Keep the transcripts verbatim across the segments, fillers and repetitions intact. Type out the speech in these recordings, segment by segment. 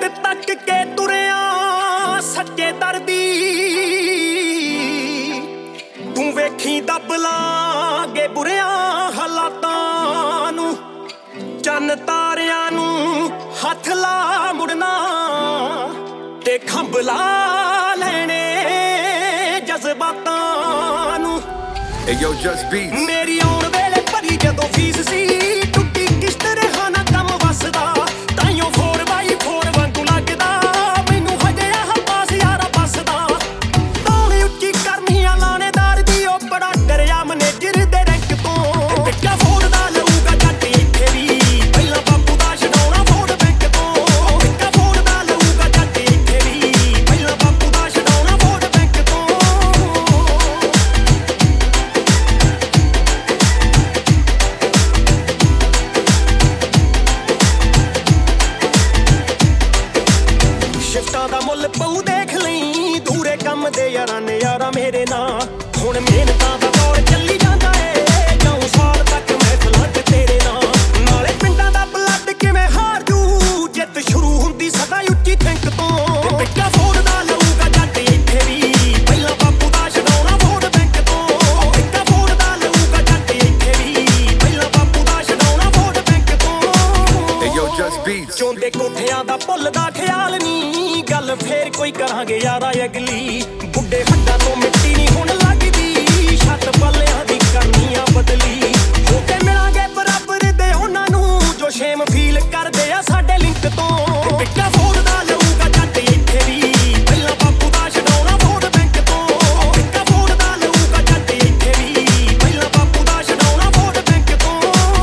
तक के तुरिया सच्चे दर्दी तू वेखी दब लागे बुरिया हालातां नू चन्न तारियां नू हथ ला मुड़ना ते खंभला लेने जज्बातां नू। Hey yo, Just Beats. मेरी आउण वेले भरी जदों फीस सी टुੱਟੀ किश्त रहा ना कम वसदा ताइयों फोर बाई फोर वांगू लगदा मैनू हजे आह पास यारा बसदा तौली ਉੱਚੀ ਕਰਨੀਆਂ ਲਾਣੇਦਾਰ ਦੀ ਉਹ ਬੜਾ ਡਰਿਆ ਮੈਨੇਜਰ ਦੇ ਰੈਂਕ ਤੋਂ ਟਿੱਕਾ ਫੋੜਦਾ ਲਊਗਾ ਜੱਟ ਇੱਥੇ ਵੀ ਪਹਿਲਾਂ ਬਾਪੂ ਦਾ ਛਡਾਉਣਾ ਫੋੜ ਬੈਂਕ ਤੋਂ ਟਿੱਕਾ ਫੋੜਦਾ ਲਊਗਾ ਜੱਟ ਇੱਥੇ ਵੀ ਪਹਿਲਾਂ ਬਾਪੂ ਦਾ ਛਡਾਉਣਾ ਫੋੜ ਬੈਂਕ ਤੋਂ। शिफ्टां दा मुल पऊ देख लई दूरे कम दे यारां ने यारा मेरे नां हुण मेहनतां दा दौर चली जांदा ए जाऊं साल तक महफिलां च तेरे नां नाले पिंडां दा ब्लड किवें हार जू जिੱਤ शुरू हुंदी सदा ਉੱਚੀ ਥਿੰਕ ਤੋਂ ਟਿੱਕਾ ਫੋੜਦਾ ਲਊਗਾ ਜੱਟ ਇੱਥੇ ਵੀ ਪਹਿਲਾਂ ਬਾਪੂ ਦਾ ਛਡਾਉਣਾ ਫੋੜ ਬੈਂਕ ਤੋਂ ਟਿੱਕਾ ਫੋੜਦਾ ਲਊਗਾ ਜੱਟ ਇੱਥੇ ਵੀ ਪਹਿਲਾਂ ਬਾਪੂ ਦਾ ਛਡਾਉਣਾ ਫੋੜ ਬੈਂਕ ਤੋਂ। Hey yo, Just Beats. ਚੋਂਦੇ ਕੋਠਿਆਂ ਦਾ ਭੁੱਲ ਦਾ ਖਿਆਲ ਨੀ ਗੱਲ ਫੇਰ ਕੋਈ ਕਰਾਂਗੇ ਯਾਰਾ ਅਗਲੀ ਬੁੱਢੇ ਹੱਡਾਂ ਤੋਂ ਮਿੱਟੀ ਨਹੀਂ ਹੁਣ ਲੱਗਦੀ ਛੱਤ ਪੱਲਿਆਂ ਦੀ ਕਰਨੀ ਆ ਬਦਲੀ ਹੋ ਕੇ ਮਿਲਾਂਗੇ ਬਰਾਬਰ ਦੇ ਉਹਨਾਂ ਨੂੰ ਜੋ ਸ਼ੇਮ ਫੀਲ ਕਰਦੇ ਆ ਸਾਡੇ ਲਿੰਕ ਤੋਂ ਟਿੱਕਾ ਫੋੜਦਾ ਲਊਗਾ ਜੱਟ ਇੱਥੇ ਵੀ ਪਹਿਲਾਂ ਬਾਪੂ ਦਾ ਛਡਾਉਣਾ ਫੋੜ ਬੈਂਕ ਤੋਂ ਟਿੱਕਾ ਫੋੜਦਾ ਲਊਗਾ ਜੱਟ ਇੱਥੇ ਵੀ ਪਹਿਲਾਂ ਬਾਪੂ ਦਾ ਛਡਾਉਣਾ ਫੋੜ ਬੈਂਕ ਤੋਂ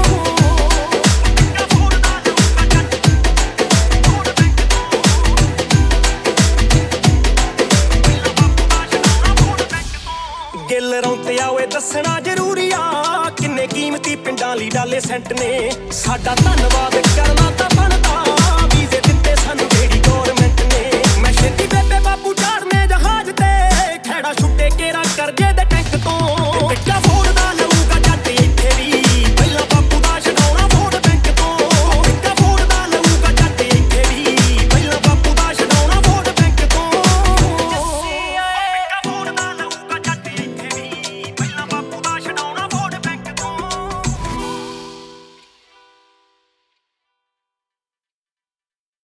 ਟਿੱਕਾ ਫੋੜਦਾ ਲਊਗਾ ਜੱਟ ਫੋੜ ਬੈਂਕ ਤੋਂ। ਗਿੱਲ ਰੌਂਤਿਆ ਓਏ ਦੱਸਣਾ ਜ਼ਰੂਰੀ ਆ ਕਿੰਨੇ ਕੀਮਤੀ ਪਿੰਡਾਂ ਲਈ ਡਾਲੇ ਸੈਂਟ ਨੇ ਸਾਡਾ ਧੰਨਵਾਦ ਕਰਨਾ ਤਾਂ ਬਣਦਾ ਵੀਜ਼ੇ ਦਿੱਤੇ ਸਾਨੂੰ ਜਿਹੜੀ ਗੌਰਮੈਂਟ ਨੇ ਮੈਂ ਛੇਤੀ ਬੇਬੇ ਬਾਪੂ